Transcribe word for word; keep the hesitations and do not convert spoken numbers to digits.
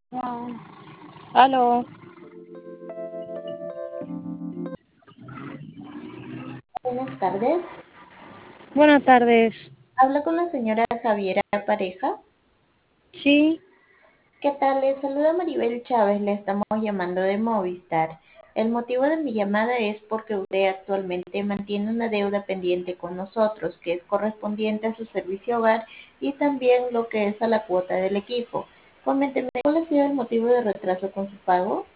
Ah, aló, Buenas tardes. buenas tardes. Habla con la señora Javiera Pareja. Sí, ¿Qué tal? Les saluda Maribel Chávez. Le estamos llamando de Movistar. El motivo de mi llamada es porque usted actualmente mantiene una deuda pendiente con nosotros, que es correspondiente a su servicio hogar y también lo que es a la cuota del equipo. Coménteme, ¿cuál ha sido el motivo de retraso con su pago?